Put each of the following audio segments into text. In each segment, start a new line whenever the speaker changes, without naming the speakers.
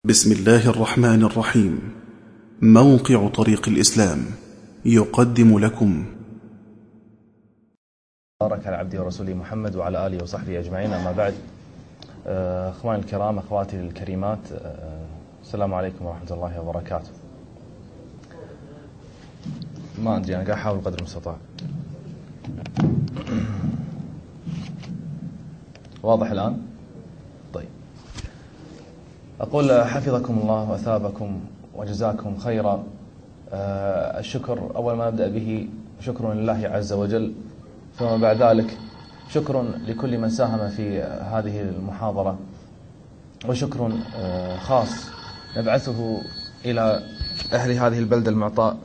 بسم الله الرحمن الرحيم. موقع طريق الإسلام يقدم لكم
بارك على عبده ورسوله محمد وعلى آله وصحبه أجمعين. أما بعد، أخواني الكرام، أخواتي الكريمات، السلام عليكم ورحمة الله وبركاته. ما أدري، أنا قاعد أحاول قدر المستطاع. واضح الآن؟ طيب، أقول حفظكم الله وأثابكم وجزاكم خيرا. الشكر أول ما نبدأ به شكر لله عز وجل، ثم بعد ذلك شكر لكل من ساهم في هذه المحاضرة، وشكر خاص نبعثه إلى أهل هذه البلدة المعطاء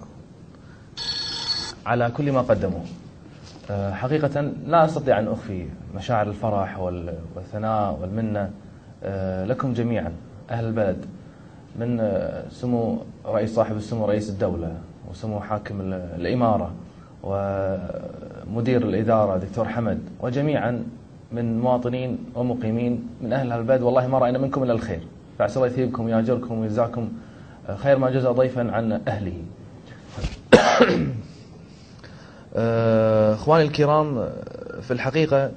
على كل ما قدموا. حقيقة لا أستطيع أن أخفي مشاعر الفرح والثناء والمنة لكم جميعا أهل البلد، من سمو رئيس صاحب السمو رئيس الدولة، وسمو حاكم الإمارة، ومدير الإدارة دكتور حمد، وجميعا من مواطنين ومقيمين من أهل البلد. والله ما رأينا منكم إلا الخير، فعسى الله يثيبكم ويأجركم ويجزاكم خير ما جزى ضيفا عن أهله. اخواني الكرام، في الحقيقة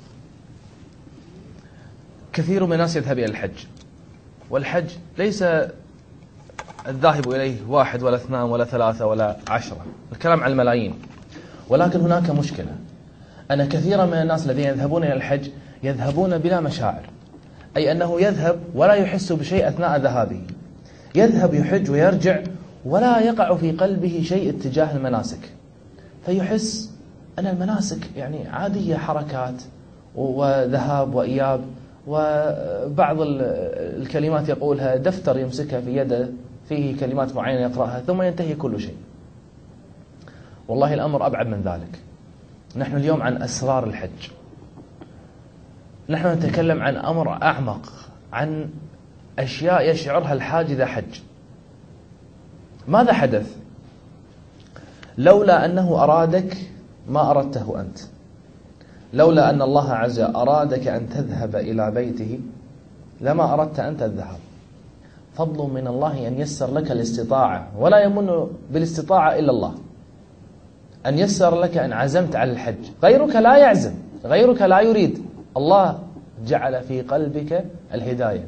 كثير من الناس يذهب إلى الحج، والحج ليس الذاهب إليه 1 ولا 2 ولا 3 ولا 10، الكلام عن الملايين. ولكن هناك مشكلة، أن كثيرا من الناس الذين يذهبون إلى الحج يذهبون بلا مشاعر، أي أنه يذهب ولا يحس بشيء أثناء ذهابه، يذهب يحج ويرجع ولا يقع في قلبه شيء اتجاه المناسك، فيحس أن المناسك يعني عادية، حركات وذهاب وإياب، وبعض الكلمات يقولها، دفتر يمسكها في يده فيه كلمات معينة يقرأها، ثم ينتهي كل شيء. والله الأمر أبعد من ذلك. نحن اليوم عن أسرار الحج، نحن نتكلم عن أمر أعمق، عن أشياء يشعرها الحاج إذا حج. ماذا حدث؟ لولا أنه أرادك ما أردته أنت، لولا أن الله عز وجل أرادك أن تذهب إلى بيته لما أردت أنت الذهاب. فضل من الله أن يسر لك الاستطاعة، ولا يمن بالاستطاعة إلا الله، أن يسر لك أن عزمت على الحج. غيرك لا يعزم، غيرك لا يريد، الله جعل في قلبك الهداية.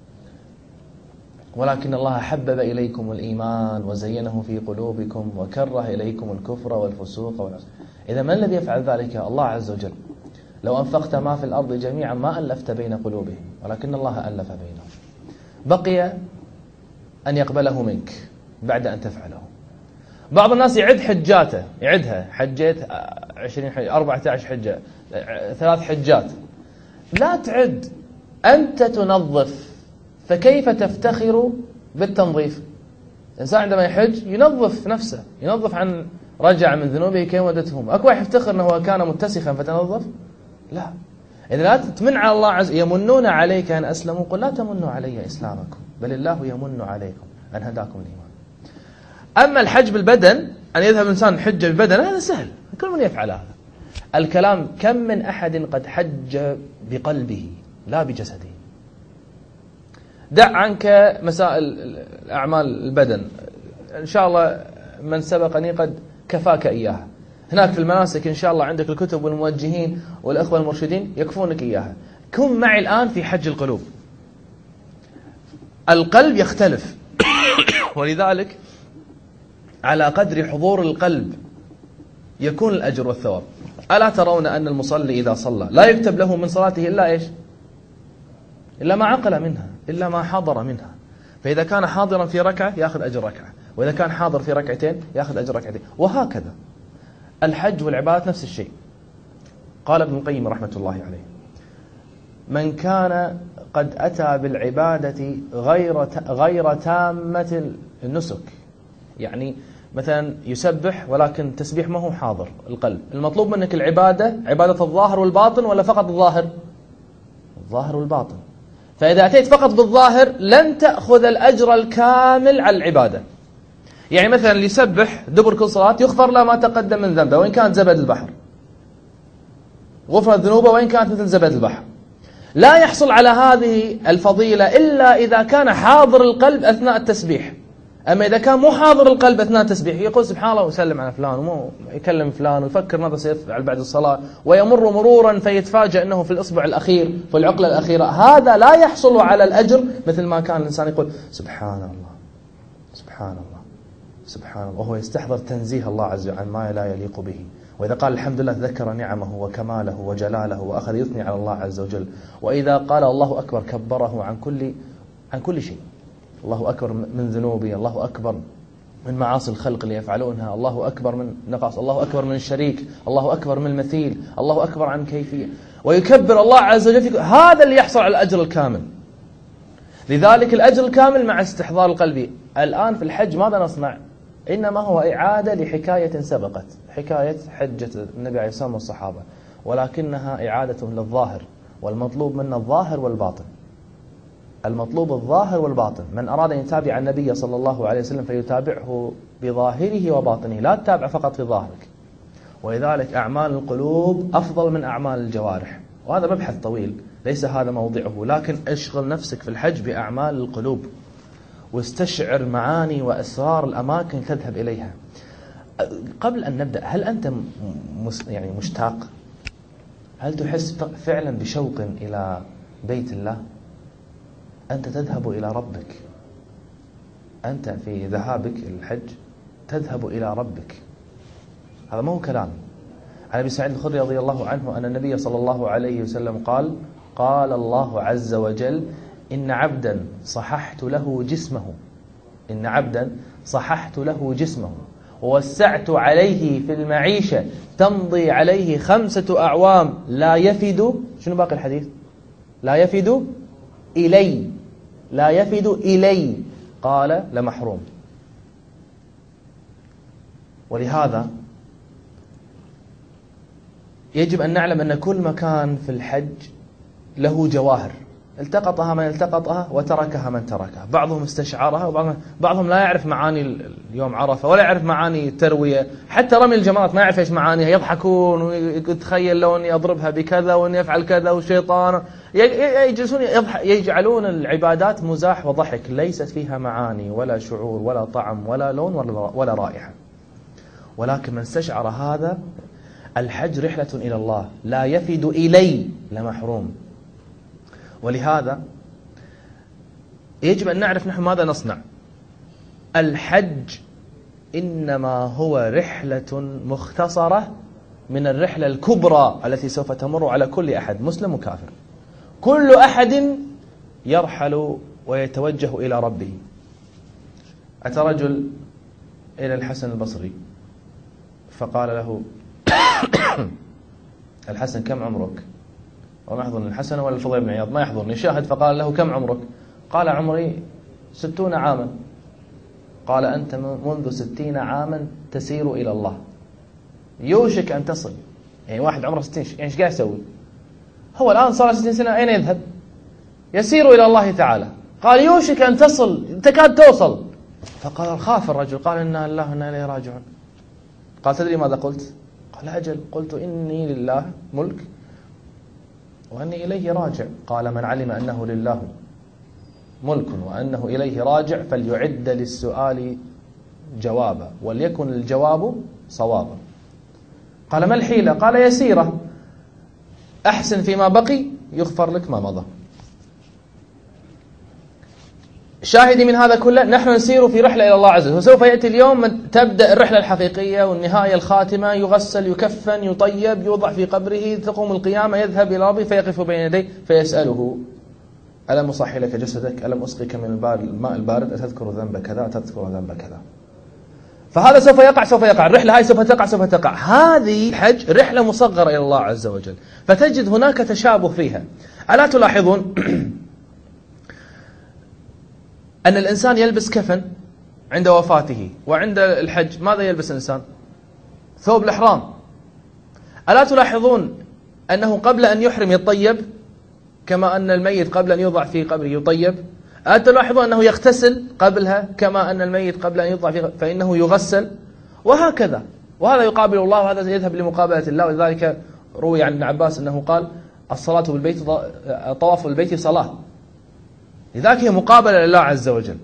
ولكن الله حبب إليكم الإيمان وزينه في قلوبكم وكره إليكم الكفر والفسوق والعصيان. إذا من الذي يفعل ذلك؟ الله عز وجل. لو أنفقت ما في الأرض جميعا ما ألفت بين قلوبهم، ولكن الله ألف بينهم. بقي أن يقبله منك بعد أن تفعله. بعض الناس يعد حجاته، يعدها، حجيت 20 حجة، 14 حجة، 3 حجات. لا تعد، أنت تنظف، فكيف تفتخر بالتنظيف؟ الإنسان عندما يحج ينظف نفسه، ينظف عن رجع من ذنوبه كي ودتهم. أكو واحد يفتخر أنه كان متسخا فتنظف؟ لا. إذا لا تمن على الله عز وجل. يمنون عليك أن أسلموا، قل لا تمنوا علي إسلامكم، بل الله يمن عليكم أن هداكم الإيمان. أما الحج بالبدن، أن يذهب الإنسان حج بالبدن، هذا سهل، كل من يفعل هذا. الكلام كم من أحد قد حج بقلبه لا بجسده. دع عنك مسائل أعمال البدن، إن شاء الله من سبقني قد كفاك إياها. هناك في المناسك إن شاء الله عندك الكتب والموجهين والأخوة المرشدين يكفونك إياها. كن معي الآن في حج القلوب. القلب يختلف ولذلك على قدر حضور القلب يكون الأجر والثواب. ألا ترون أن المصلي إذا صلى لا يكتب له من صلاته إلا إيش؟ إلا ما عقل منها، إلا ما حضر منها. فإذا كان حاضرا في ركعة يأخذ أجر ركعة، وإذا كان حاضر في ركعتين يأخذ أجر ركعتين، وهكذا. الحج والعبادة نفس الشيء. قال ابن القيم رحمة الله عليه: من كان قد أتى بالعبادة غير تامة النسك، يعني مثلا يسبح ولكن تسبيح ما هو حاضر القلب. المطلوب منك العبادة، عبادة الظاهر والباطن، ولا فقط الظاهر؟ الظاهر والباطن. فإذا أتيت فقط بالظاهر لن تأخذ الأجر الكامل على العبادة. يعني مثلا اللي يسبح دبر كل صلاة يغفر له ما تقدم من ذنبه وإن كانت زبد البحر، غفرت ذنوبه وإن كانت مثل زبد البحر. لا يحصل على هذه الفضيلة إلا إذا كان حاضر القلب أثناء التسبيح. أما إذا كان مو حاضر القلب أثناء التسبيح يقول سبحان الله ويسلم على فلان ومو يكلم فلان ويفكر ماذا سيفعل بعد الصلاة ويمر مرورا فيتفاجأ أنه في الإصبع الأخير في العقلة الأخيرة، هذا لا يحصل على الأجر مثل ما كان الإنسان يقول سبحان الله سبحان الله سبحان الله وهو يستحضر تنزيه الله عز وجل عن ما لا يليق به. وإذا قال الحمد لله ذكر نعمه وكماله وجلاله وأخذ يثني على الله عز وجل. وإذا قال الله أكبر كبره عن كل شيء. الله أكبر من ذنوبي، الله أكبر من معاصي الخلق اللي يفعلونها، الله أكبر من نقص، الله أكبر من الشريك، الله أكبر من المثيل، الله أكبر عن كيفية، ويكبر الله عز وجل. هذا اللي يحصل على الأجر الكامل. لذلك الأجر الكامل مع استحضار القلب. الآن في الحج ماذا نصنع؟ إنما هو إعادة لحكاية سبقت، حكاية حجة النبي عليه الصلاة والصحابة، ولكنها إعادة للظاهر، والمطلوب منا الظاهر والباطن. المطلوب الظاهر والباطن. من أراد أن يتابع النبي صلى الله عليه وسلم فيتابعه بظاهره وباطنه، لا تتابع فقط في ظاهرك. ولذلك أعمال القلوب أفضل من أعمال الجوارح، وهذا مبحث طويل ليس هذا موضعه، لكن اشغل نفسك في الحج بأعمال القلوب واستشعر معاني وأسرار الأماكن تذهب إليها. قبل أن نبدأ، هل أنت يعني مشتاق؟ هل تحس فعلا بشوق إلى بيت الله؟ أنت تذهب إلى ربك، أنت في ذهابك الحج تذهب إلى ربك، هذا ما هو كلام. عن أبي سعيد الخدري رضي الله عنه أن النبي صلى الله عليه وسلم قال الله عز وجل إن عبدا صححت له جسمه، إن عبدا صححت له جسمه ووسعت عليه في المعيشة تمضي عليه 5 أعوام لا يفد، شنو باقي الحديث؟ لا يفد إلي، لا يفد إلي، قال لمحروم. ولهذا يجب أن نعلم أن كل مكان في الحج له جواهر، التقطها من التقطها وتركها من تركها. بعضهم استشعرها وبعضهم لا يعرف معاني اليوم عرفة ولا يعرف معاني التروية، حتى رمي الجمرات ما يعرف ايش معانيها، يضحكون ويتخيل لو اني اضربها بكذا واني افعل كذا والشيطان يجلسون يجعلون العبادات مزاح وضحك، ليست فيها معاني ولا شعور ولا طعم ولا لون ولا رائحة. ولكن من استشعر هذا، الحج رحلة إلى الله، لا يفد إلي لمحروم. ولهذا يجب أن نعرف نحن ماذا نصنع. الحج إنما هو رحلة مختصرة من الرحلة الكبرى التي سوف تمر على كل أحد مسلم وكافر. كل أحد يرحل ويتوجه إلى ربه. أتى رجل إلى الحسن البصري فقال له الحسن كم عمرك؟ وما يحضرني الحسن ولا الفضيل بن عياض، ما يحضرني، شاهد. فقال له كم عمرك؟ قال عمري 60 عاما. قال أنت منذ 60 عاما تسير إلى الله، يوشك أن تصل. يعني واحد عمره 60 يعني ايش قاعد يسوي؟ هو الآن صار 60 سنة، أين يذهب؟ يسير إلى الله تعالى. قال يوشك أن تصل، تكاد توصل. فقال خاف الرجل، قال إنا لله وإنا إليه راجعون. قال تدري ماذا قلت؟ قال أجل، قلت إني لله ملك وأني إليه راجع. قال من علم أنه لله ملك وأنه إليه راجع فليعد للسؤال جوابا وليكن الجواب صوابا. قال ما الحيلة؟ قال يسيرة، أحسن فيما بقي يغفر لك ما مضى. شاهدي من هذا كله، نحن نسير في رحلة إلى الله عز وجل، وسوف يأتي اليوم تبدأ الرحلة الحقيقية والنهاية الخاتمة، يغسل يكفن يطيب يوضع في قبره، تقوم القيامة يذهب إلى ربه فيقف بين يديه فيسأله ألم أصحي لك جسدك؟ ألم أسقيك من الماء البارد؟ أتذكر ذنب كذا؟ أتذكر ذنب كذا؟ فهذا سوف يقع، الرحلة هاي سوف تقع. هذه الحج رحلة مصغرة إلى الله عز وجل، فتجد هناك تشابه فيها. ألا تلاحظون أن الإنسان يلبس كفن عند وفاته، وعند الحج ماذا يلبس الإنسان؟ ثوب الإحرام. ألا تلاحظون أنه قبل أن يحرم يطيب، كما أن الميت قبل أن يوضع في قبره يطيب؟ ألا تلاحظون أنه يغتسل قبلها، كما أن الميت قبل أن يوضع فإنه يغسل؟ وهكذا. وهذا يقابل الله وهذا يذهب لمقابلة الله. ولذلك روي عن ابن عباس أنه قال الصلاة بالبيت طواف بالبيت صلاة، لذلك هي مقابلة لله عز وجل.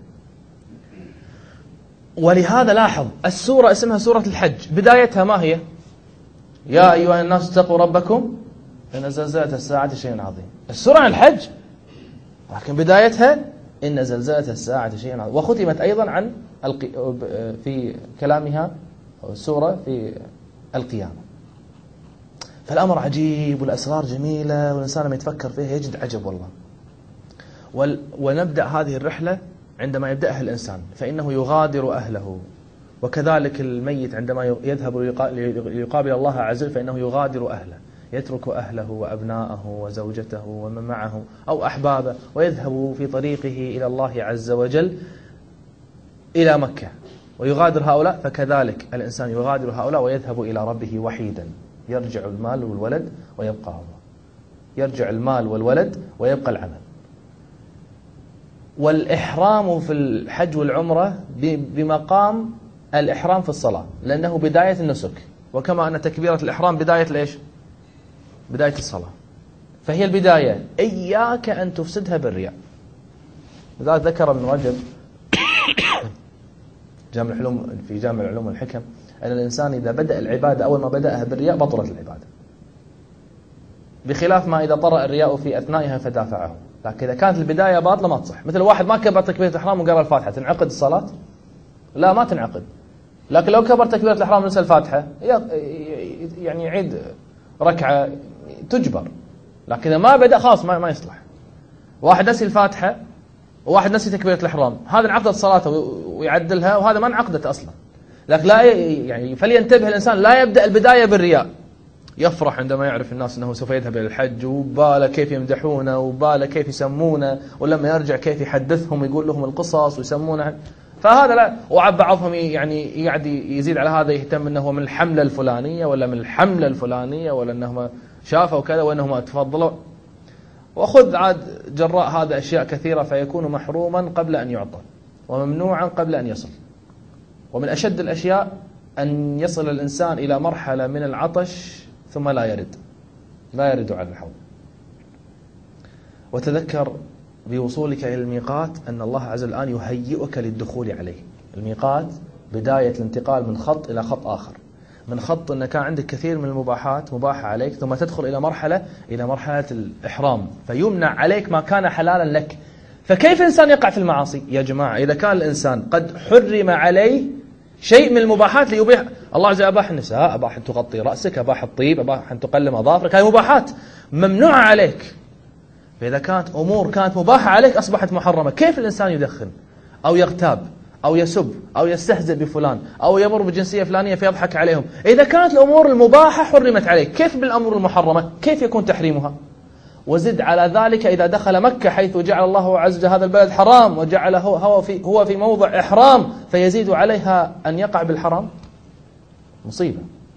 ولهذا لاحظ السورة اسمها سورة الحج، بدايتها ما هي؟ يا أيها الناس اتقوا ربكم إن زلزلة الساعة شيء عظيم. السورة عن الحج، لكن بدايتها إن زلزلة الساعة شيء عظيم. وختمت أيضا عن في كلامها السورة في القيامة. فالأمر عجيب والأسرار جميلة، والإنسان لما يتفكر فيها يجد عجب والله. ونبدأ هذه الرحلة عندما يبدأها الإنسان فإنه يغادر أهله، وكذلك الميت عندما يذهب ليقابل الله عز وجل فإنه يغادر أهله، يترك أهله وأبناءه وزوجته ومن معه أو أحبابه ويذهب في طريقه إلى الله عز وجل إلى مكة ويغادر هؤلاء. فكذلك الإنسان يغادر هؤلاء ويذهب إلى ربه وحيدا، يرجع المال والولد ويبقى الله، يرجع المال والولد ويبقى العمل. والإحرام في الحج والعمرة بمقام الإحرام في الصلاة، لأنه بداية النسك، وكما أن تكبيرة الإحرام بداية ليش؟ بداية الصلاة، فهي البداية. إياك أن تفسدها بالرياء. لذلك ذكر ابن رجب في جامع العلوم والحكم أن الإنسان إذا بدأ العبادة أول ما بدأها بالرياء بطلت العبادة، بخلاف ما إذا طرأ الرياء في أثنائها فدافعه. لكن إذا كانت البداية باطلة ما تصح. مثل واحد ما كبر تكبيرة الإحرام وقرأ الفاتحة، تنعقد الصلاة؟ لا، ما تنعقد. لكن لو كبر تكبيرة الإحرام ونسى الفاتحة يعني يعيد ركعة تجبر. لكن إذا ما بدأ خلاص ما يصلح. واحد نسي الفاتحة وواحد نسي تكبيرة الإحرام، هذا انعقدت صلاته ويعدلها، وهذا ما انعقدت أصلا. لكن لا يعني فلينتبه الإنسان لا يبدأ البداية بالرياء. يفرح عندما يعرف الناس أنه سوف يذهب إلى الحج، وباله كيف يمدحونه، وباله كيف يسمونه، ولما يرجع كيف يحدثهم ويقول لهم القصص ويسمونه. فهذا لا. وبعضهم يعني قاعد يزيد على هذا، يهتم أنه من الحملة الفلانية ولا من الحملة الفلانية، ولا أنهم شافوا كذا وأنهم تفضلوا. وخذ عاد جراء هذا أشياء كثيرة، فيكون محروما قبل أن يعطى وممنوعا قبل أن يصل. ومن أشد الأشياء أن يصل الإنسان إلى مرحلة من العطش ثم لا يرد على الحوض. وتذكر بوصولك إلى الميقات أن الله عز وجل الآن يهيئك للدخول عليه. الميقات بداية الانتقال من خط إلى خط آخر، من خط أن كان عندك كثير من المباحات مباحة عليك، ثم تدخل إلى مرحلة الإحرام، فيمنع عليك ما كان حلالا لك. فكيف الإنسان يقع في المعاصي؟ يا جماعة، إذا كان الإنسان قد حرم عليه شيء من المباحات ليبيح الله عز وجل، أباح النساء، أباح أن تغطي رأسك، أباح الطيب، أباح أن تقلم أظافرك، هذه مباحات ممنوعة عليك. فإذا كانت أمور كانت مباحة عليك أصبحت محرمة، كيف الإنسان يدخن أو يغتاب أو يسب أو يستهزئ بفلان أو يمر بجنسية فلانية فيضحك عليهم؟ إذا كانت الأمور المباحة حرمت عليك، كيف بالأمور المحرمة؟ كيف يكون تحريمها؟ وزد على ذلك إذا دخل مكة حيث جعل الله عز وجل هذا البلد حرام، وجعله هو في موضع إحرام، فيزيد عليها أن يقع بالحرام، مصيبة.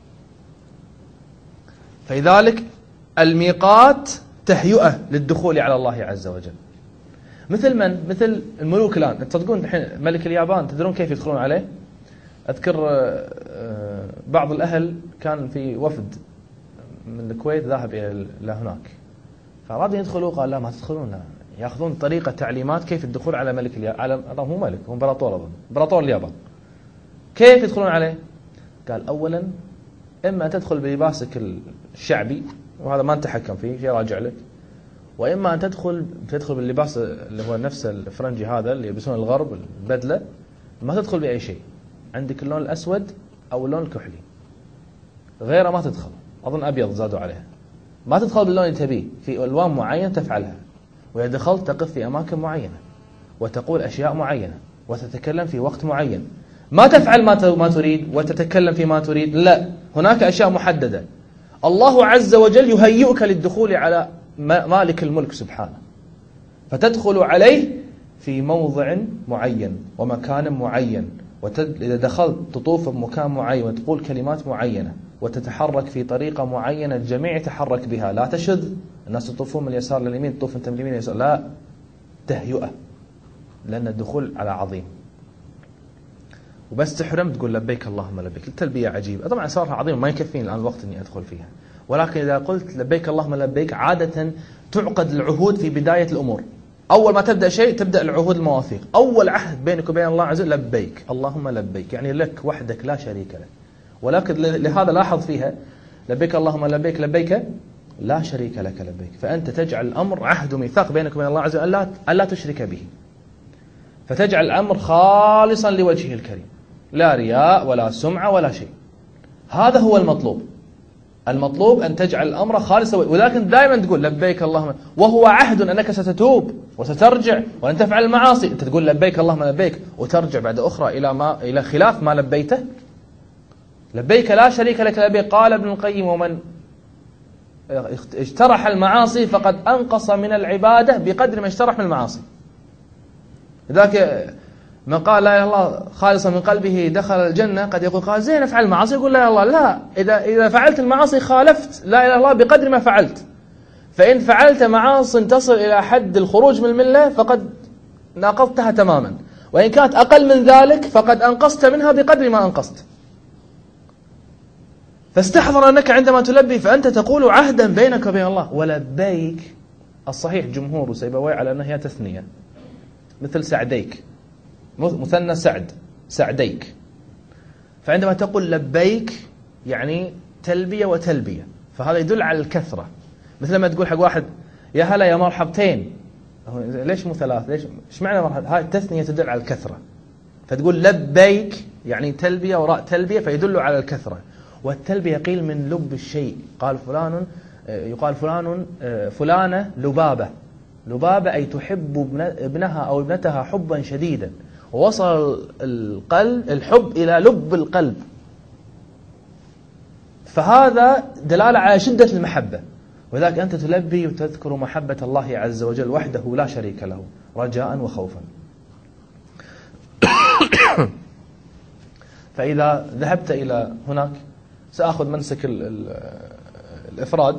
فلذلك الميقات تهيئة للدخول على الله عز وجل. مثل الملوك الآن. تصدقون الحين ملك اليابان تدرون كيف يدخلون عليه؟ أذكر بعض الأهل كان في وفد من الكويت ذاهب إلى هناك، فأرادوا يدخلوا، قال لا ما تدخلون، يأخذون طريقة تعليمات كيف الدخول على ملك اليابان، على مو ملك، هو إمبراطور اليابان. كيف يدخلون عليه؟ قال أولا إما تدخل بلباسك الشعبي، وهذا ما نتحكم فيه، شيء راجع لك، وإما أن تدخل باللباس اللي هو نفس الفرنجي هذا اللي يلبسون الغرب، البدلة، ما تدخل بأي شيء، عندك اللون الأسود أو اللون الكحلي، غيره ما تدخل. أظن أبيض زادوا عليها. ما تدخل باللون اللي تبيه، في ألوان معينة تفعلها، وإذا دخلت تقف في أماكن معينة وتقول أشياء معينة وتتكلم في وقت معين. ما تفعل ما تريد وتتكلم فيما تريد، لا، هناك أشياء محددة. الله عز وجل يهيئك للدخول على مالك الملك سبحانه، فتدخل عليه في موضع معين ومكان معين، إذا دخلت تطوف بمكان معين وتقول كلمات معينة وتتحرك في طريقة معينة الجميع يتحرك بها، لا تشذ. الناس يطوفون من اليسار لليمين، تطوف أنت من اليمين لليسار، لا، تهيئة، لأن الدخول على عظيم. وبس تحرم تقول لبيك اللهم لبيك. التلبية عجيبة طبعا، أسرارها عظيمة ما يكفيني الآن الوقت إني أدخل فيها، ولكن إذا قلت لبيك اللهم لبيك عادة تعقد العهود في بداية الأمور. أول ما تبدأ شيء تبدأ العهود المواثيق. أول عهد بينك وبين الله عز وجل لبيك اللهم لبيك، يعني لك وحدك لا شريك لك. ولكن لهذا لاحظ فيها لبيك اللهم لبيك لبيك لا شريك لك لبيك، فأنت تجعل الأمر عهد وميثاق بينك وبين الله عز وجل ألا تشرك به، فتجعل الأمر خالصا لوجهه الكريم، لا رياء ولا سمعة ولا شيء. هذا هو المطلوب أن تجعل الأمر خالصا، ولكن دائما تقول لبيك اللهم، وهو عهد أنك ستتوب وسترجع ولن تفعل المعاصي. أنت تقول لبيك اللهم لبيك وترجع بعد أخرى إلى خلاف ما لبيته. لبيك لا شريك لك لبيك. قال ابن القيم ومن اجترح المعاصي فقد أنقص من العبادة بقدر ما اجترح من المعاصي. لذلك من قال لا إله إلا الله خالصا من قلبه دخل الجنة، قد يقول قال زين افعل المعاصي، يقول لا إله إلا الله. لا، إذا فعلت المعاصي خالفت لا إله إلا الله بقدر ما فعلت. فإن فعلت معاصي تصل إلى حد الخروج من الملة فقد ناقضتها تماما، وإن كانت أقل من ذلك فقد أنقصت منها بقدر ما أنقصت. فاستحضر أنك عندما تلبي فأنت تقول عهدا بينك وبين الله. ولبيك الصحيح جمهور سيبويه على أنها تثنية، مثل سعديك، مثنى سعديك. فعندما تقول لبيك يعني تلبية وتلبية، فهذا يدل على الكثرة. مثل ما تقول حق واحد يا هلا يا مرحبتين، ليش مو ثلاث؟ ليش؟ ايش معنى مرحب؟ هاي التثنية تدل على الكثرة. فتقول لبيك يعني تلبية وراء تلبية، فيدل على الكثرة. والتلبية قيل من لب الشيء. يقال فلانة لبابة أي تحب ابنها أو ابنتها حبا شديدا، ووصل الحب إلى لب القلب. فهذا دلالة على شدة المحبة. وذلك أنت تلبي وتذكر محبة الله عز وجل وحده لا شريك له رجاء وخوفا. فإذا ذهبت إلى هناك سأخذ منسك الإفراد،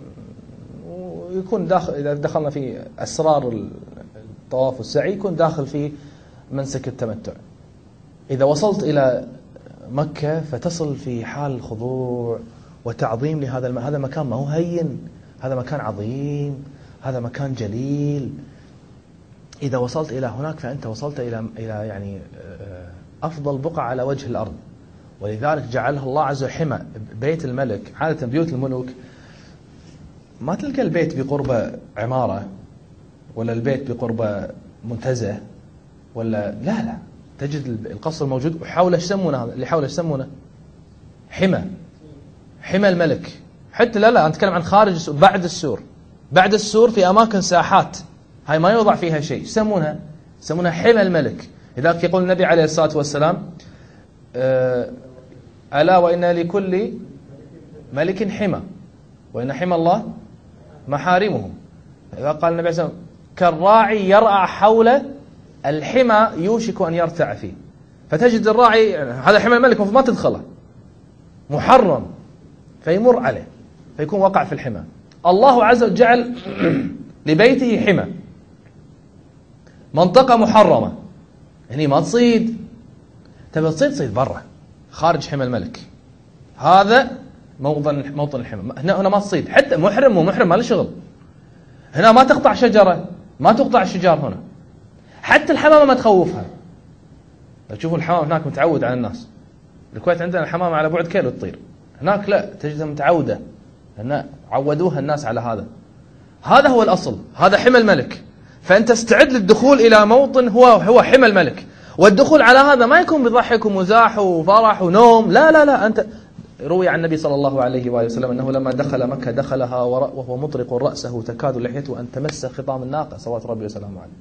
ويكون داخل إذا دخلنا في أسرار الطواف والسعي يكون داخل في منسك التمتع. إذا وصلت إلى مكة فتصل في حال خضوع وتعظيم لهذا هذا مكان ما هو هين، هذا مكان عظيم، هذا مكان جليل. إذا وصلت إلى هناك فأنت وصلت إلى يعني أفضل بقعة على وجه الأرض. ولذلك جعلها الله عز وجل حمى. بيت الملك عادة بيوت الملوك ما تلقى البيت بقرب عمارة ولا البيت بقرب منتزه ولا لا تجد القصر موجود وحاول يسمونه هذا اللي حاول يسمونه حمى الملك. حتى لا أنت أتكلم عن خارج السور، بعد السور في أماكن ساحات هاي ما يوضع فيها شيء، يسمونها حمى الملك. لذلك يقول النبي عليه الصلاة والسلام ألا وإن لكل ملك حمى وإن حمى الله محارمه. إذا قال النبي صلى الله عليه وسلم كالراعي يرعى حول الحمى يوشك أن يرتع فيه. فتجد الراعي هذا حمى الملك ما تدخله، محرم، فيمر عليه فيكون وقع في الحمى. الله عز وجل جعل لبيته حمى، منطقة محرمة، يعني ما تصيد، تبي تصيد برا خارج حمى الملك، هذا موطن الحمى. هنا ما تصيد، حتى محرم ومحرم ما له شغل. هنا ما تقطع شجرة، ما تقطع الشجار هنا، حتى الحمامة ما تخوفها. تشوفوا الحمام هناك متعود على الناس. الكويت عندنا الحمامة على بعد كيلو تطير، هناك لا، تجدها متعودة، هنا عودوها الناس على هذا. هذا هو الأصل، هذا حمى الملك. فأنت استعد للدخول إلى موطن هو حمى الملك. والدخول على هذا ما يكون بضحك ومزاح وفرح ونوم، لا أنت روي عن النبي صلى الله عليه وآله وسلم أنه لما دخل مكة دخلها وهو مطرق رأسه تكاد لحيته أن تمس خطام الناقة صلوات ربي وسلامه عليه.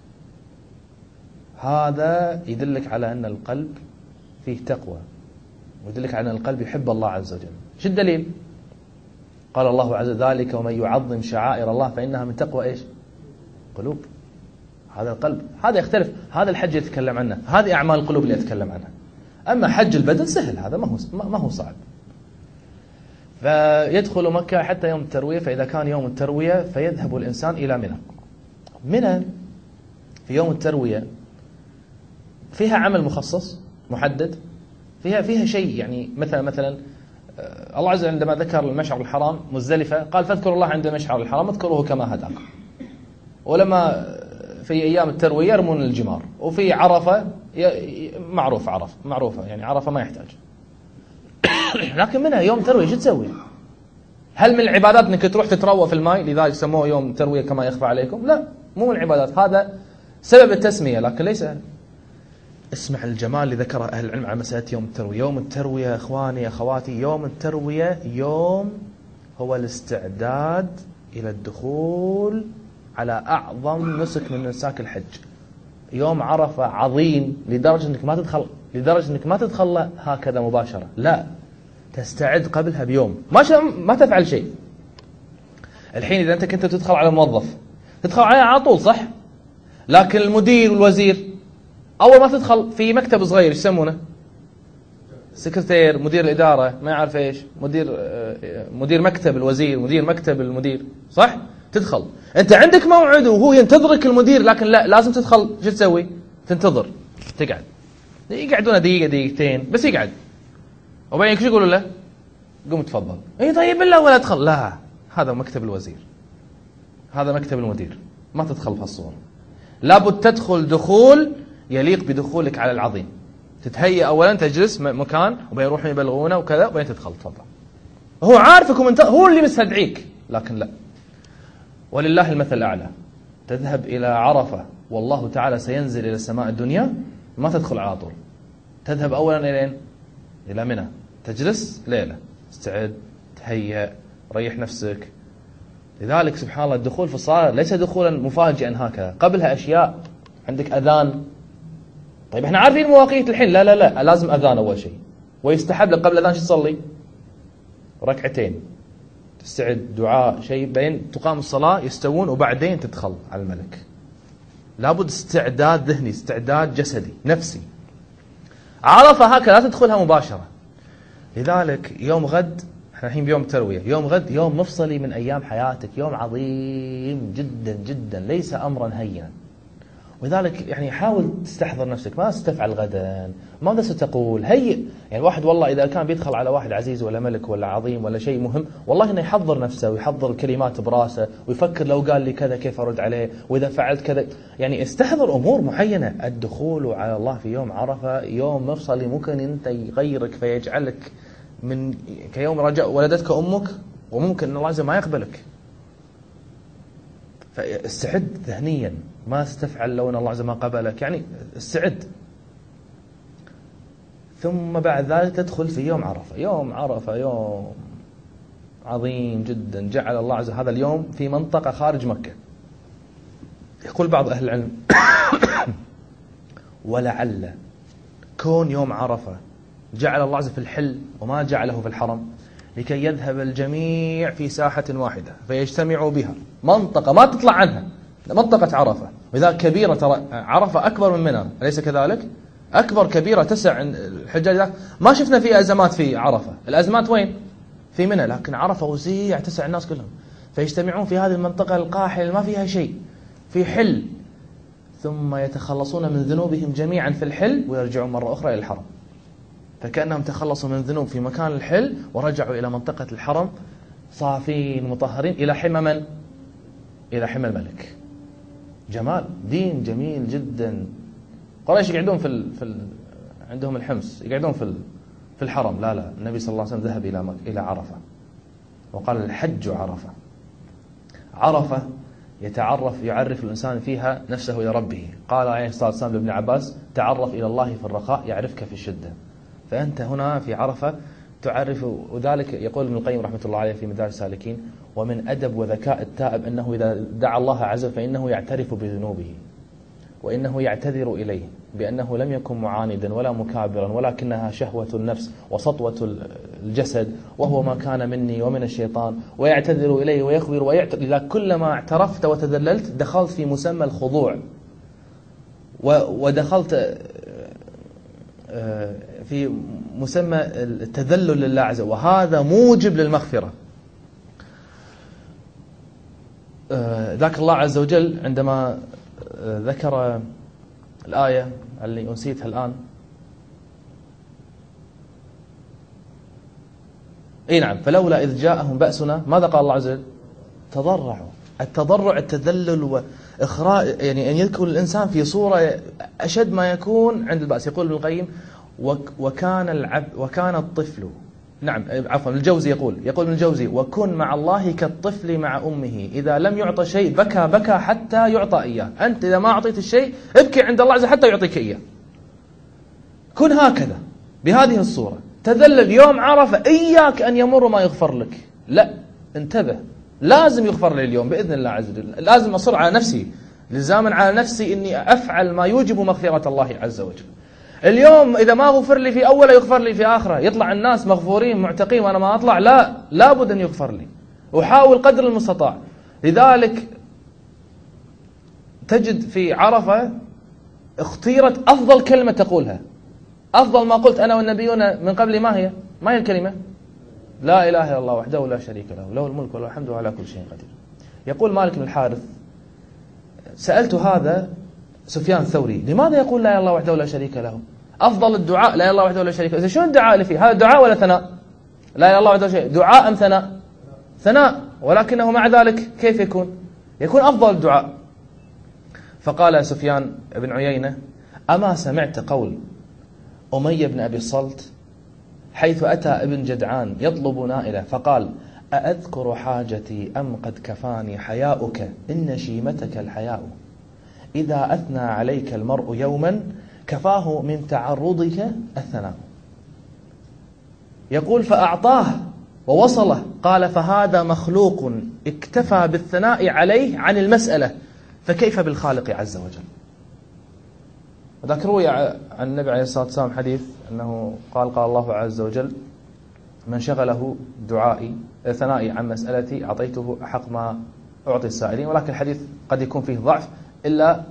هذا يدلك على أن القلب فيه تقوى، ويدلك على أن القلب يحب الله عز وجل. شو الدليل؟ قال الله عز وجل ذلك ومن يعظم شعائر الله فإنها من تقوى إيش؟ قلوب. هذا القلب، هذا يختلف. هذا الحج يتكلم عنه، هذه أعمال القلوب اللي يتكلم عنها. أما حج البدن سهل، هذا ما هو صعب. فيدخل مكة حتى يوم التروية. فإذا كان يوم التروية فيذهب الإنسان إلى منى في يوم التروية فيها عمل مخصص محدد؟ فيها شيء يعني مثلا الله عز وجل عندما ذكر المشعر الحرام مزدلفة قال فاذكروا الله عند المشعر الحرام اذكروه كما هداكم. ولما في أيام التروية يرمون الجمار. وفي عرفة معروفة يعني عرفة ما يحتاج. لكن منها يوم تروية شو تسوي؟ هل من العبادات انك تروح تتروى في الماء لذلك سموه يوم تروية كما يخفى عليكم؟ لا، مو من العبادات، هذا سبب التسمية لكن ليس. اسمع الجمال اللي ذكره أهل العلم على مسألة يوم التروية. يوم التروية إخواني أخواتي، يوم التروية يوم هو الاستعداد إلى الدخول على أعظم نسك من نساك الحج. يوم عرفة عظيم لدرجة أنك ما تدخل هكذا مباشرة، لا، تستعد قبلها بيوم. ما تفعل شيء. الحين إذا أنت كنت تدخل على موظف تدخل عليه على طول صح؟ لكن المدير والوزير أول ما تدخل في مكتب صغير يسمونه سكرتير، مدير الإدارة، ما يعرف إيش، مدير مكتب الوزير، مدير مكتب المدير، صح؟ تدخل أنت عندك موعد وهو ينتظرك المدير، لكن لا، لازم تدخل. شو تسوي؟ تنتظر، تقعد، يقعدون دقيقة دقيقتين بس يقعد، وبعدين شو يقولوا له؟ قم تفضل. اي طيب بالله ولا ادخل. لا، هذا مكتب الوزير، هذا مكتب المدير، ما تدخل في الصورة. لابد تدخل دخول يليق بدخولك على العظيم. تتهيأ أولا، تجلس مكان، وبعدين يروحون يبلغونه وكذا، وبعدين تدخل. تفضل. هو عارفك هو اللي مستدعيك، لكن لا. ولله المثل الأعلى. تذهب إلى عرفة والله تعالى سينزل إلى السماء الدنيا، ما تدخل على طول. تذهب أولا إلى منى، تجلس ليلة، استعد، تهيأ، ريح نفسك. لذلك سبحان الله الدخول في الصلاة ليس دخولا مفاجئا هكذا، قبلها أشياء. عندك أذان. طيب احنا عارفين مواقيت الحين، لا لازم أذان أول شيء، ويستحب لك قبل الأذان شو تصلي؟ ركعتين، تستعد، دعاء، شيء، بين تقام الصلاة، يستوون، وبعدين تدخل على الملك. لابد استعداد ذهني، استعداد جسدي، نفسي. عرفة هكذا لا تدخلها مباشرة. لذلك يوم غد، احنا الحين بيوم تروية، يوم غد يوم مفصلي من أيام حياتك، يوم عظيم جدا جدا، ليس أمرا هينا. ولذلك يعني حاول تستحضر نفسك، ما ستفعل غدا، ماذا ستقول، هيئ. يعني واحد والله إذا كان بيدخل على واحد عزيز ولا ملك ولا عظيم ولا شيء مهم، والله إنه يحضر نفسه ويحضر الكلمات براسه، ويفكر لو قال لي كذا كيف أرد عليه، وإذا فعلت كذا. يعني استحضر أمور معينة. الدخول على الله في يوم عرفة يوم مفصلي، ممكن أنت يغيرك فيجعلك من كيوم رجاء ولدتك أمك، وممكن الله عز وجل ما يقبلك. فاستعد ذهنيا، ما استفعل لو أن الله عز وجل ما قبلك، يعني استعد. ثم بعد ذلك تدخل في يوم عرفة. يوم عرفة يوم عظيم جدا، جعل الله عز وجل هذا اليوم في منطقة خارج مكة. يقول بعض أهل العلم ولعل كون يوم عرفة جعل الله عز وجل في الحل وما جعله في الحرم لكي يذهب الجميع في ساحة واحدة فيجتمعوا بها، منطقة ما تطلع عنها، منطقة عرفة. وإذا كبيرة، ترى عرفة أكبر من منى، أليس كذلك؟ أكبر كبيرة تسع الحجاج. ما شفنا فيها أزمات في عرفة، الأزمات وين؟ في منى. لكن عرفة وسيع، تسع الناس كلهم، فيجتمعون في هذه المنطقة القاحلة ما فيها شيء، في حل، ثم يتخلصون من ذنوبهم جميعا في الحل ويرجعون مرة أخرى إلى الحرم. فكأنهم تخلصوا من ذنوب في مكان الحل ورجعوا إلى منطقة الحرم صافين مطهرين إلى حمى من؟ إلى حمى الملك. جمال دين جميل جدا. قريش يقعدون عندهم الحمص، يقعدون في الحرم. لا، النبي صلى الله عليه وسلم ذهب إلى عرفة، وقال الحج عرفة. عرفة يعرف الإنسان فيها نفسه إلى ربه. قال عليه الصلاة والسلام لابن عباس تعرف إلى الله في الرخاء يعرفك في الشدة. فأنت هنا في عرفة تعرف. وذلك يقول ابن القيم رحمة الله عليه في مدارج السالكين: ومن أدب وذكاء التائب أنه إذا دعا الله عز وجل فإنه يعترف بذنوبه، وإنه يعتذر إليه بأنه لم يكن معاندا ولا مكابرا، ولكنها شهوة النفس وسطوة الجسد، وهو ما كان مني ومن الشيطان، ويعتذر إليه ويخبر إذا كلما اعترفت وتذللت دخلت في مسمى الخضوع، ودخلت في مسمى التذلل لله عز وجل، وهذا موجب للمغفرة. ذاك الله عز وجل عندما ذكر الآية اللي أنسيتها الآن، اي نعم. فلولا إذ جاءهم بأسنا ماذا قال الله عز وجل؟ تضرعوا. التضرع التذلل وإخراء، يعني أن يذكر الإنسان في صورة أشد ما يكون عند البأس. يقول ابن القيم وكان الطفل، نعم عفوا الجوزي يقول ابن الجوزي: وكن مع الله كالطفل مع أمه إذا لم يعطى شيء بكى حتى يعطى إياه. أنت إذا ما أعطيت الشيء ابكي عند الله عز وجل حتى يعطيك إياه. كن هكذا بهذه الصورة. تذلل يوم عرفة، إياك أن يمر ما يغفر لك، لا انتبه، لازم يغفر لي اليوم بإذن الله عز وجل. لازم أصر على نفسي، لزاما على نفسي إني أفعل ما يوجب مغفرة الله عز وجل. اليوم إذا ما غفر لي في أوله يغفر لي في آخره. يطلع الناس مغفورين معتقين وأنا ما أطلع، لا، لابد أن يغفر لي. وحاول قدر المستطاع. لذلك تجد في عرفة اختيرت أفضل كلمة تقولها، أفضل ما قلت أنا والنبيون من قبل. ما هي الكلمة؟ لا إله إلا الله وحده لا شريك له، له الملك وله الحمد وعلى كل شيء قدير. يقول مالك بن الحارث: سألت هذا سفيان الثوري لماذا يقول لا إله إلا الله وحده لا شريك له؟ أفضل الدعاء لا إله إلا الله وحده لا شريك له. شو الدعاء اللي فيه؟ هذا دعاء ولا ثناء؟ لا إله إلا الله وحده لا شريك له دعاء أم ثناء؟ ثناء. ولكنه مع ذلك كيف يكون أفضل الدعاء. فقال سفيان بن عيينة: أما سمعت قول أمية بن أبي الصلت حيث أتى ابن جدعان يطلب نائلة فقال: أأذكر حاجتي أم قد كفاني حياؤك إن شيمتك الحياء، إذا أثنى عليك المرء يوما كفاه من تعرضك الثناء. يقول: فأعطاه ووصله. قال: فهذا مخلوق اكتفى بالثناء عليه عن المسألة، فكيف بالخالق عز وجل؟ وذاك روي عن النبي عليه الصلاة والسلام حديث أنه قال الله عز وجل: من شغله ثنائي عن مسألتي أعطيته أحق ما أعطي السائلين. ولكن الحديث قد يكون فيه ضعف، إلا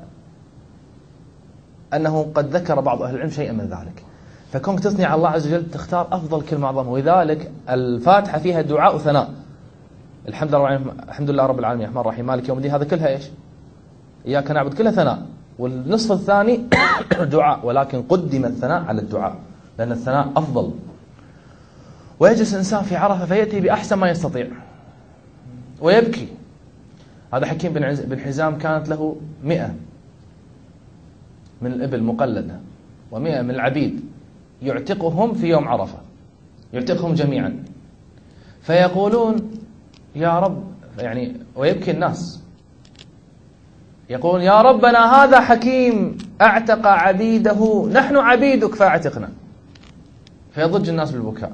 أنه قد ذكر بعض أهل العلم شيئا من ذلك. فكونك تثني على الله عز وجل تختار أفضل كلمة أعظمها. ولذلك الفاتحة فيها دعاء وثناء. الحمد لله رب العالمين الرحمن الرحيم مالك يوم الدين، هذا كلها إيش؟ إياك نعبد، كلها ثناء. والنصف الثاني دعاء، ولكن قدم الثناء على الدعاء لأن الثناء أفضل. ويجلس الإنسان في عرفة فيأتي بأحسن ما يستطيع ويبكي. هذا حكيم بن حزام كانت له 100 من الإبل مقلدة و100 من العبيد، يعتقهم في يوم عرفة، يعتقهم جميعا. فيقولون: يا رب، يعني ويبكي الناس، يقول: يا ربنا هذا حكيم أعتق عبيده، نحن عبيدك فاعتقنا. فيضج الناس بالبكاء.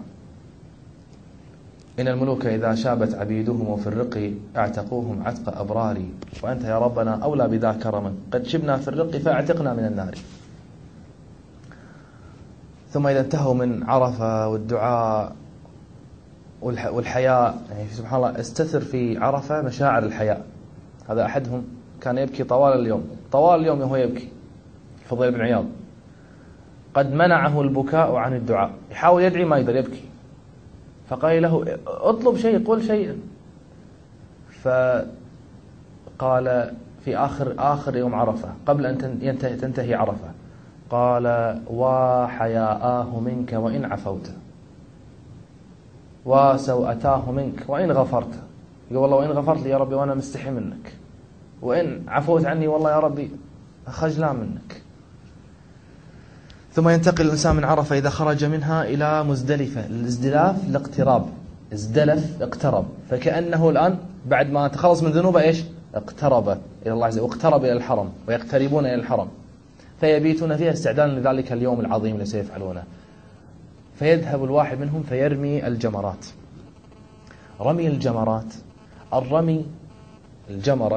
إن الملوك إذا شابت عبيدهم في الرق اعتقوهم عتق أبراري، وأنت يا ربنا أولى بذا كرما، قد شبنا في الرق فاعتقنا من النار. ثم إذا انتهوا من عرفة والدعاء والحياء، يعني سبحان الله استثر في عرفة مشاعر الحياء. هذا أحدهم كان يبكي طوال اليوم وهو يبكي، فضيل بن عياض، قد منعه البكاء عن الدعاء، يحاول يدعي ما يقدر يبكي. فقال له: اطلب شيء، قل شيئا. فقال في آخر يوم عرفة قبل أن تنتهي عرفة، قال: وحياءاه منك وإن عفوت، وسوءتاه منك وإن غفرت. يقول: والله وإن غفرت لي يا ربي وأنا مستحي منك، وإن عفوت عني والله يا ربي خجلان منك. ثم ينتقل الإنسان من عرفة إذا خرج منها إلى مزدلفة. الازدلاف الاقتراب، ازدلف اقترب، فكأنه الآن بعد ما تخلص من ذنوبه إيش؟ اقترب إلى الله عز وجل، واقترب إلى الحرم، ويقتربون إلى الحرم، فيبيتون فيها استعدادا لذلك اليوم العظيم الذي سيفعلونه. فيذهب الواحد منهم فيرمي الجمرات. رمي الجمرات، الجمرة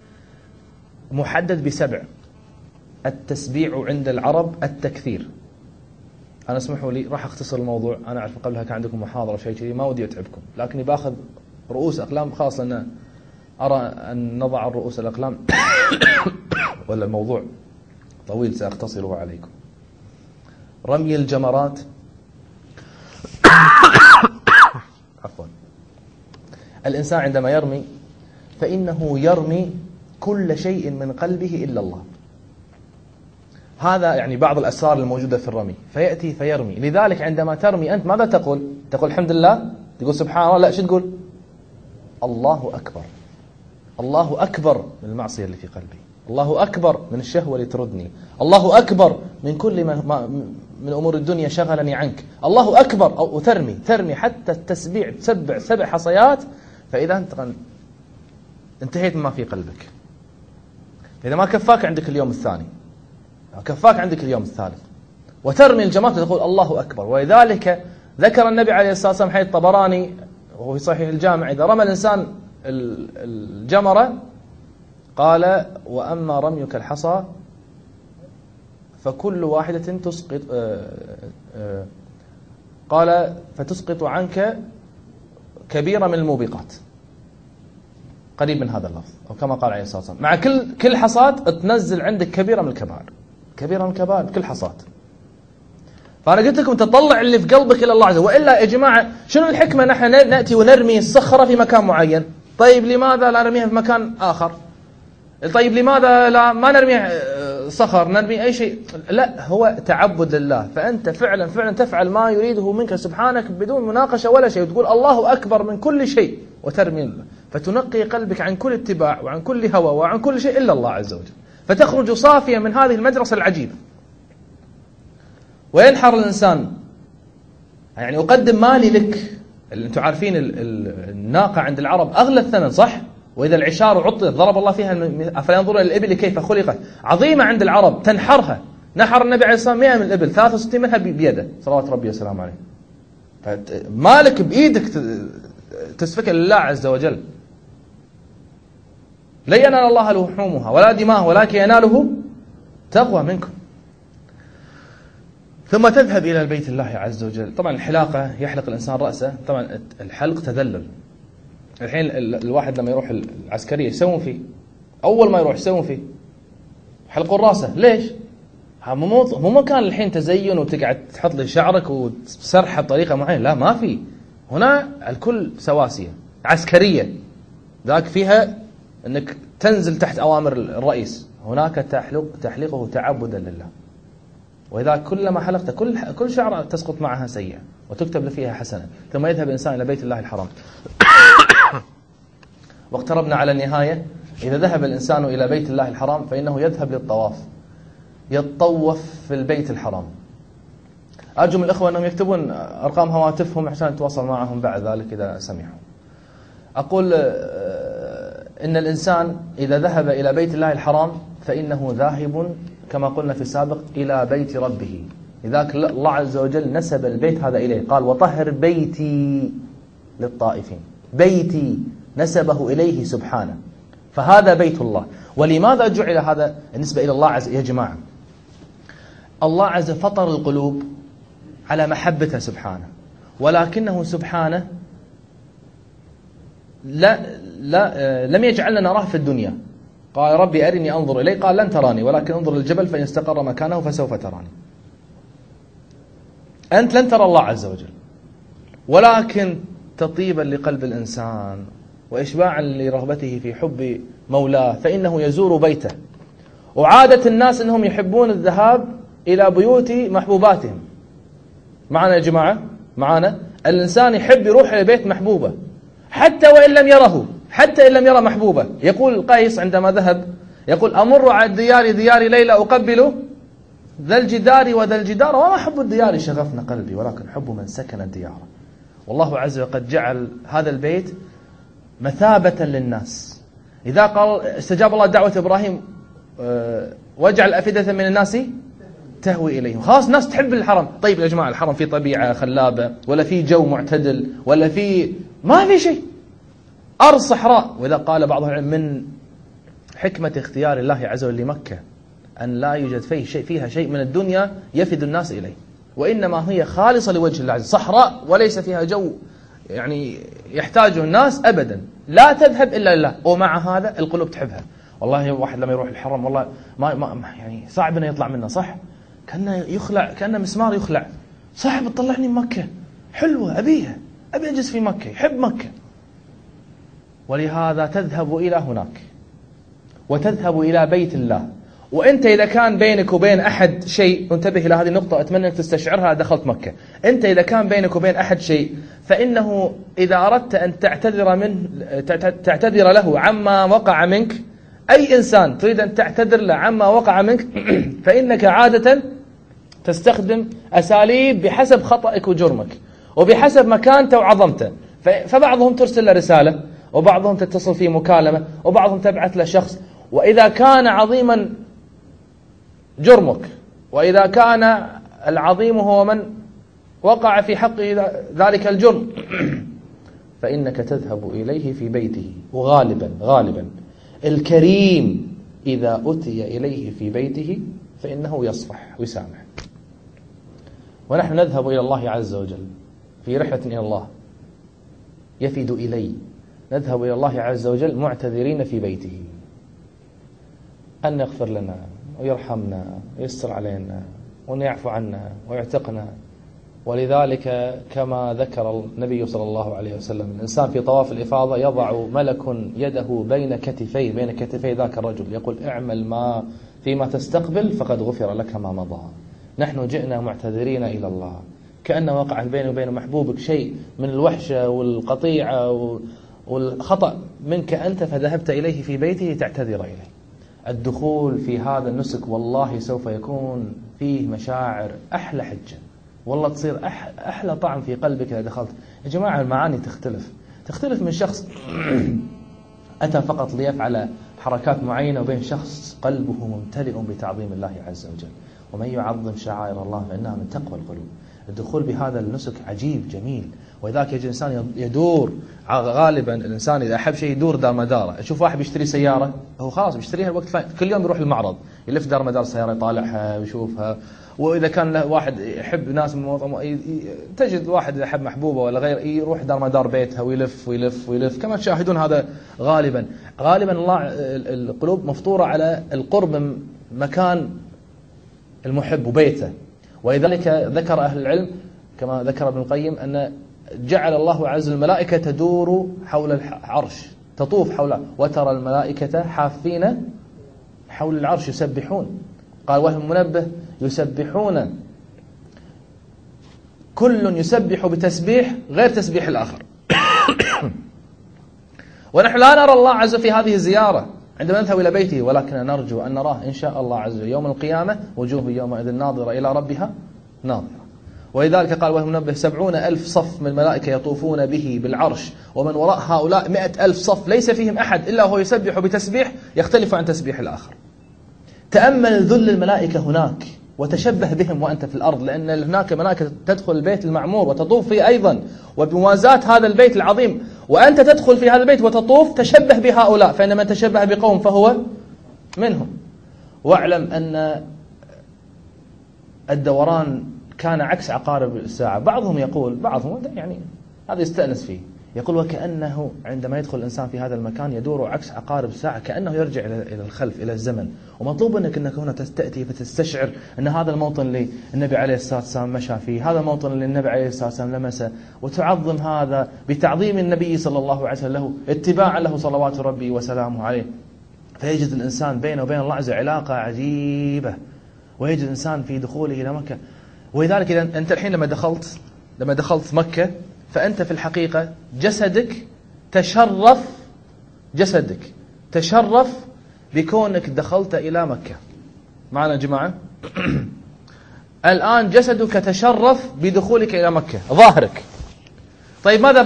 محدد ب7. التسبيع عند العرب التكثير. أنا اسمحوا لي راح أختصر الموضوع، أنا أعرف قبلها كان عندكم محاضرة شيء كذي، ما ودي أتعبكم، لكني بأخذ رؤوس أقلام خاص، لأن أرى أن نضع الرؤوس الأقلام ولا الموضوع طويل سأختصره عليكم. رمي الجمرات عفوا. الإنسان عندما يرمي فإنه يرمي كل شيء من قلبه إلا الله. هذا يعني بعض الأسرار الموجودة في الرمي. فيأتي فيرمي. لذلك عندما ترمي أنت ماذا تقول؟ تقول الحمد لله تقول سبحان الله، لا، شو تقول؟ الله أكبر. الله أكبر من المعصية اللي في قلبي، الله أكبر من الشهوة اللي تردني، الله أكبر من كل من أمور الدنيا شغلني عنك، الله أكبر. أو ترمي حتى التسبيع، تسبع 7 حصيات، فإذا أنت انتهيت مما في قلبك. إذا ما كفاك عندك اليوم الثاني، كفاك عندك اليوم الثالث، وترمي الجمرات وتقول الله أكبر. ولذلك ذكر النبي عليه الصلاة والسلام حديث الطبراني وهو في صحيح الجامع: إذا رمى الإنسان الجمرة قال: وأما رميك الحصى فكل واحدة تسقط، قال: فتسقط عنك كبيرة من الموبقات، قريب من هذا اللفظ، أو كما قال عليه الصلاة والسلام. مع كل حصاد تنزل عندك كبيرة من الكبائر، كبيرة من الكبائر بكل حصاد. فأنا قلت لكم تطلع اللي في قلبك إلى الله عز وجل. وإلا يا جماعة شنو الحكمة نحن نأتي ونرمي الصخرة في مكان معين؟ طيب لماذا لا نرميها في مكان آخر؟ طيب لماذا لا ما نرمي صخر، نرمي أي شيء؟ لا، هو تعبد لله. فأنت فعلا تفعل ما يريده منك سبحانك بدون مناقشة ولا شيء، وتقول الله أكبر من كل شيء وترمي، فتنقي قلبك عن كل اتباع وعن كل هوى وعن كل شيء إلا الله عز وجل، فتخرج صافيا من هذه المدرسة العجيبة. وينحر الإنسان، يعني أقدم مالي لك. أنتم عارفين الناقة عند العرب أغلى الثمن، صح؟ وإذا العشار عطلت ضرب الله فيها، أفلا ينظرون إلى الإبل كيف خلقت، عظيمة عند العرب، تنحرها. نحر النبي عليه الصلاة والسلام 100 من الإبل، 63 منها بيده صلوات ربي وسلامه عليه. فمالك بإيدك تسفك لله عز وجل. لا ينال الله لحومها ولا دماءها ولكن يناله تقوى منكم. ثم تذهب إلى البيت الله عز وجل. طبعا الحلاقة يحلق الإنسان رأسه، طبعا الحلق تذلل. الحين الواحد لما يروح العسكرية يسوون فيه، أول ما يروح يسوون فيه حلقوا رأسه. ليش؟ مو مكان الحين تزين وتقعد تحط لي شعرك وتسرحه بطريقة معينة، لا، ما في. هنا الكل سواسية عسكرية، ذاك فيها أنك تنزل تحت أوامر الرئيس، هناك تحليقه تعبدا لله. وإذا كلما حلقت كل شعر تسقط معها سيئة وتكتب فيها حسنة. ثم يذهب الإنسان إلى بيت الله الحرام. واقتربنا على النهاية. إذا ذهب الإنسان إلى بيت الله الحرام فإنه يذهب للطواف، يتطوف في البيت الحرام. أرجو من الإخوة أنهم يكتبون أرقام هواتفهم عشان نتواصل معهم بعد ذلك إذا سمحوا. أقول إن الإنسان إذا ذهب إلى بيت الله الحرام فإنه ذاهب كما قلنا في السابق إلى بيت ربه. لذلك الله عز وجل نسب البيت هذا إليه، قال: وطهر بيتي للطائفين. بيتي نسبه إليه سبحانه، فهذا بيت الله. ولماذا جعل هذا النسبة إلى الله عز وجل؟ يا جماعة، الله عز وجل فطر القلوب على محبته سبحانه، ولكنه سبحانه لم يجعلنا نراه في الدنيا. قال: ربي أرني أنظر إليه، قال: لن تراني ولكن انظر للجبل فإن استقر مكانه فسوف تراني. أنت لن ترى الله عز وجل، ولكن تطيبا لقلب الإنسان وإشباعا لرغبته في حب مولاه فإنه يزور بيته. وعادة الناس أنهم يحبون الذهاب إلى بيوت محبوباتهم. معنا يا جماعة؟ معنا الإنسان يحب يروح إلى بيت محبوبة حتى وإن لم يره، حتى إن لم يرى محبوبة. يقول قيس عندما ذهب، يقول: أمر على ديار ليلى أقبل ذا الجدار وذا الجدار، وما حب الديار شغفنا قلبي ولكن حب من سكن الديار. والله عز وجل قد جعل هذا البيت مثابة للناس. إذا قال استجاب الله دعوة إبراهيم: واجعل أفئدة من الناس تهوي إليهم. خلاص الناس تحب الحرم. طيب يا جماعة، الحرم فيه طبيعة خلابة ولا فيه جو معتدل ولا فيه، ما في شيء، أرض صحراء. وإذا قال بعض العلماء من حكمة اختيار الله عز وجل لمكة أن لا يوجد فيها شيء من الدنيا يفد الناس إليه، وإنما هي خالصة لوجه الله عز وجل، صحراء وليس فيها جو يعني يحتاجه الناس أبدا، لا تذهب إلا لله. ومع هذا القلوب تحبها. والله واحد لما يروح الحرم والله ما يعني صعب أنه يطلع منه، صح؟ كأنه يخلع، كأنه مسمار يخلع. صاحب تطلعني مكة حلوة، أبي أجلس في مكة، يحب مكة. ولهذا تذهب إلى هناك وتذهب إلى بيت الله وأنت إذا كان بينك وبين أحد شيء، انتبه إلى هذه النقطة أتمنى أنك تستشعرها دخلت مكة. أنت إذا كان بينك وبين أحد شيء، فإنه إذا أردت أن تعتذر له عما وقع منك، أي إنسان تريد أن تعتذر له عما وقع منك فإنك عادة تستخدم أساليب بحسب خطأك وجرمك وبحسب مكانته وعظمته. فبعضهم ترسل له رسالة، وبعضهم تتصل فيه مكالمة، وبعضهم تبعث له شخص. وإذا كان عظيما جرمك، وإذا كان العظيم هو من وقع في حقه ذلك الجرم، فإنك تذهب إليه في بيته. وغالبا الكريم إذا أتي إليه في بيته فإنه يصفح ويسامح. ونحن نذهب إلى الله عز وجل في رحلة إلى الله يفد إلي، نذهب إلى الله عز وجل معتذرين في بيته أن يغفر لنا ويرحمنا ويستر علينا وأن يعفو عنا ويعتقنا. ولذلك كما ذكر النبي صلى الله عليه وسلم، الإنسان في طواف الإفاضة يضع ملك يده بين كتفي ذاك الرجل، يقول اعمل ما فيما تستقبل فقد غفر لك ما مضى. نحن جئنا معتذرين إلى الله، كأن وقع بيني وبين محبوبك شيء من الوحشة والقطيعة والخطأ منك أنت، فذهبت إليه في بيته تعتذر إليه. الدخول في هذا النسك والله سوف يكون فيه مشاعر أحلى حجة، والله تصير أحلى طعم في قلبك إذا دخلت. يا جماعة المعاني تختلف من شخص أتى فقط ليفعل حركات معينة، وبين شخص قلبه ممتلئ بتعظيم الله عز وجل. ومن يعظم شعائر الله فإنها من تقوى القلوب. الدخول بهذا النسك عجيب جميل. ولذلك يجي الإنسان يدور، غالبا الإنسان إذا أحب شيء يدور دار مداره. أشوف واحد بيشتري سيارة، هو خلاص بيشتريها الوقت كل يوم يروح المعرض يلف دار مدار السيارة يطالعها ويشوفها. وإذا كان له واحد يحب ناس تجد واحد يحب محبوبة ولا غير، يروح دار مدار بيتها ويلف ويلف ويلف. كما تشاهدون هذا غالبا الله القلوب مفطورة على القرب من مكان المحب وبيته. ولذلك ذكر أهل العلم كما ذكر ابن القيم أن جعل الله عز وجل الملائكة تدور حول العرش، تطوف حوله، وترى الملائكة حافين حول العرش يسبحون. قال وهم منبه يسبحون، كل يسبح بتسبيح غير تسبيح الآخر. ونحن لا نرى الله عز وجل في هذه الزيارة عندما نذهب إلى بيته، ولكن نرجو أن نراه إن شاء الله عز وجل يوم القيامة، وجوه يومئذ ناظرة إلى ربها ناظرة. ولذلك قال وهم منبه 70,000 صف من الملائكة يطوفون به بالعرش، ومن وراء هؤلاء 100,000 صف ليس فيهم أحد إلا هو يسبح بتسبيح يختلف عن تسبيح الآخر. تأمل ذل الملائكة هناك وتشبه بهم وأنت في الأرض، لأن هناك ملائكة تدخل البيت المعمور وتطوف فيه أيضا، وبموازاة هذا البيت العظيم، وأنت تدخل في هذا البيت وتطوف، تشبه بهؤلاء، فإن من تشبه بقوم فهو منهم. واعلم أن الدوران كان عكس عقارب الساعة. بعضهم يقول، يعني هذا يستأنس فيه، يقول وكأنه عندما يدخل الإنسان في هذا المكان يدور عكس عقارب الساعة، كأنه يرجع إلى الخلف إلى الزمن. ومطلوب أنك هنا تأتي فتستشعر أن هذا الموطن اللي النبي عليه الصلاة والسلام مشى فيه، هذا الموطن اللي النبي عليه الصلاة والسلام لمسه، وتعظم هذا بتعظيم النبي صلى الله عليه وسلم له، اتباعا له صلوات ربي وسلامه عليه. فيجد الإنسان بينه وبين الله عز وجل علاقة عجيبة، ويجد الإنسان في دخوله إلى مكة. ولذلك إذا أنت الحين لما دخلت مكة، فأنت في الحقيقة جسدك تشرف بكونك دخلت إلى مكة. معنا يا جماعة؟ الآن جسدك تشرف بدخولك إلى مكة، ظاهرك. طيب ماذا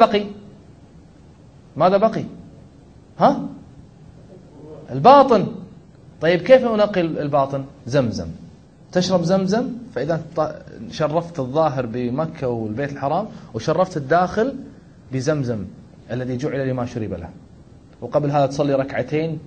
بقي؟ الباطن. طيب كيف ننقي الباطن؟ زمزم. تشرب زمزم، فإذا شرفت الظاهر بمكة والبيت الحرام، وشرفت الداخل بزمزم الذي جعل لما شرب له. وقبل هذا تصلي ركعتين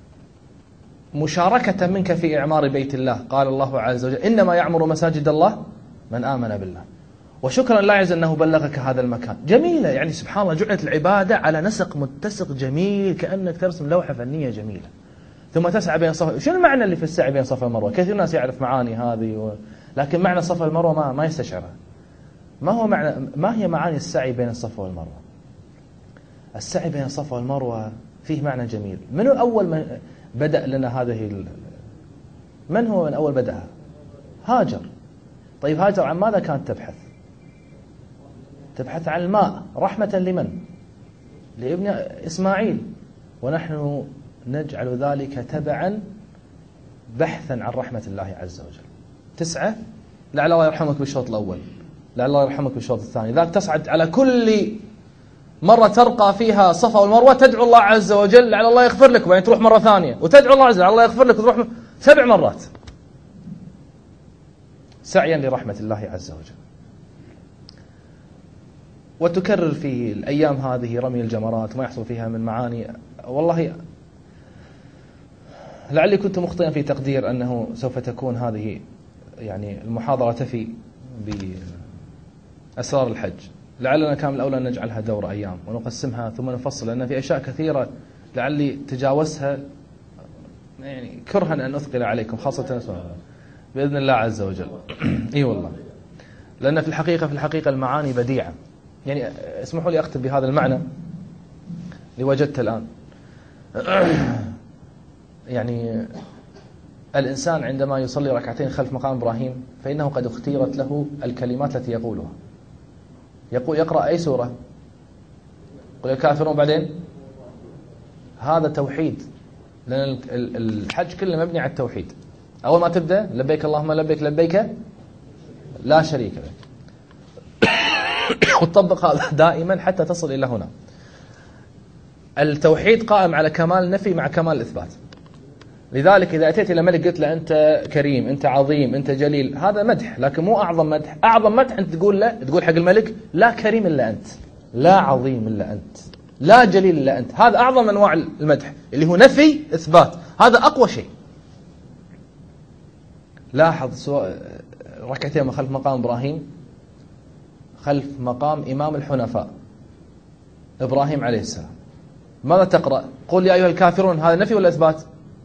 مشاركة منك في إعمار بيت الله. قال الله عز وجل إنما يعمر مساجد الله من آمن بالله. وشكرا لله عز أنه بلغك هذا المكان. جميلة، يعني سبحان الله جعلت العبادة على نسق متسق جميل، كأنك ترسم لوحة فنية جميلة. ثم تسعى بين الصفا. شو المعنى اللي في السعي بين الصفا والمروة؟ كثير ناس يعرف معاني هذه لكن معنى الصفا والمروة ما يستشعرها. ما هي معاني السعي بين الصفا والمروة؟ السعي بين الصفا والمروة فيه معنى جميل. من أول من بدأ لنا هذه من هو من أول بدأها؟ هاجر. طيب هاجر عن ماذا كانت تبحث؟ تبحث عن الماء رحمة لمن؟ لابن إسماعيل. ونحن نجعل ذلك تبعا بحثا عن رحمة الله عز وجل. 9 لعل الله يرحمك بالشوط الأول، لعل الله يرحمك بالشوط الثاني. ذاك تصعد على كل مرة ترقى فيها صفا والمروة تدعو الله عز وجل لعل الله يغفر لك، وبعدين تروح مرة ثانية وتدعو الله عز وجل لعل الله يغفر لك، وتروح 7 مرات سعيا لرحمة الله عز وجل. وتكرر في الأيام هذه رمي الجمرات، ما يحصل فيها من معاني. والله لعلي كنت مخطئا في تقدير أنه سوف تكون هذه يعني المحاضرة تفي بأسرار الحج. لعلنا كان الأولى أن نجعلها دورة أيام ونقسمها ثم نفصل، لأن في أشياء كثيرة لعلي تجاوزها يعني كرها أن أثقل عليكم، خاصة بإذن الله عز وجل. إي والله، لأن في الحقيقة المعاني بديعة. يعني اسمحوا لي أختم بهذا المعنى لوجدت الآن. يعني الإنسان عندما يصلي ركعتين خلف مقام إبراهيم فإنه قد اختيرت له الكلمات التي يقولها. يقرأ أي سورة؟ قل الكافرون، بعدين هذا توحيد، لأن الحج كله مبني على التوحيد. أول ما تبدأ لبيك اللهم لبيك لبيك لا شريك لك، وتطبق هذا دائما حتى تصل إلى هنا. التوحيد قائم على كمال النفي مع كمال الإثبات. لذلك إذا أتيت إلى ملك قلت له أنت كريم، أنت عظيم، أنت جليل، هذا مدح، لكن مو أعظم مدح. أعظم مدح أنت تقول له، تقول حق الملك لا كريم إلا أنت، لا عظيم إلا أنت، لا جليل إلا أنت. هذا أعظم أنواع المدح اللي هو نفي إثبات، هذا أقوى شيء. لاحظ ركعتين خلف مقام إبراهيم، خلف مقام إمام الحنفاء إبراهيم عليه السلام، ماذا تقرأ؟ قل يا أيها الكافرون، هذا نفي ولا إثبات؟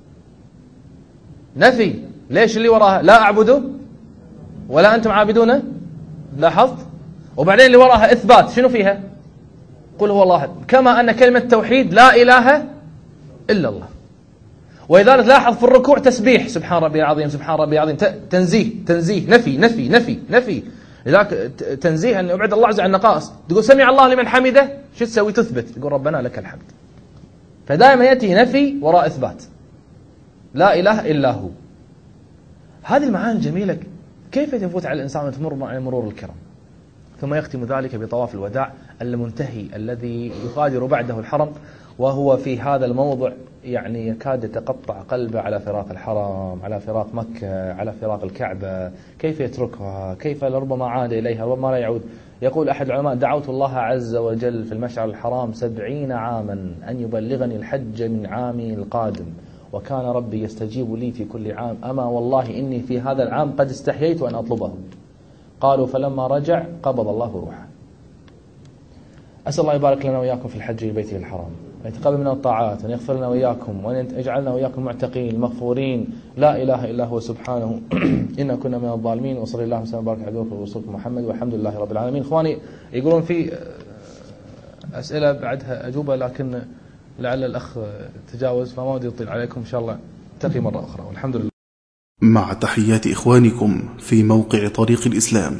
نفي. ليش اللي وراها لا أعبده ولا أنتم عابدون؟ لاحظت؟ وبعدين اللي وراها إثبات، شنو فيها؟ قل هو الله أحد. كما أن كلمة توحيد لا إله إلا الله. ولذلك لاحظ في الركوع تسبيح، سبحان ربي العظيم، سبحان ربي العظيم، تنزيه، نفي نفي نفي نفي. لذلك تنزيه أن يبعد الله عز وجل عن النقائص. تقول سمع الله لمن حمده، شو تسوي؟ تثبت، تقول ربنا لك الحمد. فدائما يأتي نفي وراء إثبات، لا إله إلا هو. هذه المعاني الجميلة كيف تفوت على الإنسان وتمر مع مرور الكرام. ثم يختم ذلك بطواف الوداع المنتهي الذي يغادر بعده الحرم، وهو في هذا الموضع يعني يكاد يتقطع قلبه على فراق الحرم، على فراق مكة، على فراق الكعبة. كيف يتركها؟ كيف لربما عاد إليها، ربما لا يعود. يقول أحد العلماء: دعوت الله عز وجل في المشعر الحرام 70 عاما أن يبلغني الحج من عامي القادم، وكان ربي يستجيب لي في كل عام، أما والله إني في هذا العام قد استحييت أن أطلبه. قالوا فلما رجع قبض الله روحه. أسأل الله يبارك لنا وإياكم في الحج لبيته الحرام، ويتقبل منا الطاعات، وأن يغفر لنا وإياكم، وأن يجعلنا وإياكم معتقين المغفورين، لا إله إلا هو سبحانه إنا كنا من الظالمين. وصلى الله وسلم وبارك على رسولكم محمد، والحمد لله رب العالمين. إخواني يقولون في أسئلة بعدها أجوبة، لكن لعل الأخ تجاوز، فما ودي يطيل عليكم. إن شاء الله نلتقي مرة أخرى، والحمد لله.
مع تحيات إخوانكم في موقع طريق الإسلام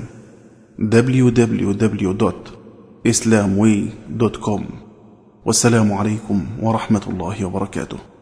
www.islamway.com. والسلام عليكم ورحمة الله وبركاته.